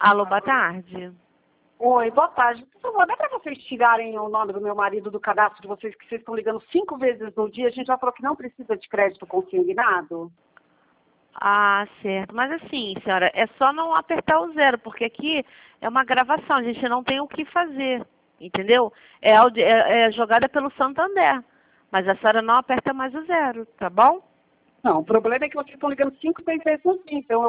Alô, boa tarde. Oi, boa tarde. Por favor, dá para vocês tirarem o nome do meu marido do cadastro de vocês, que vocês estão ligando 5 vezes no dia? A gente já falou que não precisa de crédito consignado. Ah, certo. Mas assim, senhora, é só não apertar o 0, porque aqui é uma gravação, a gente não tem o que fazer, entendeu? É jogada pelo Santander, mas a senhora não aperta mais o 0, tá bom? Não, o problema é que vocês estão ligando 5, 6 vezes no dia, então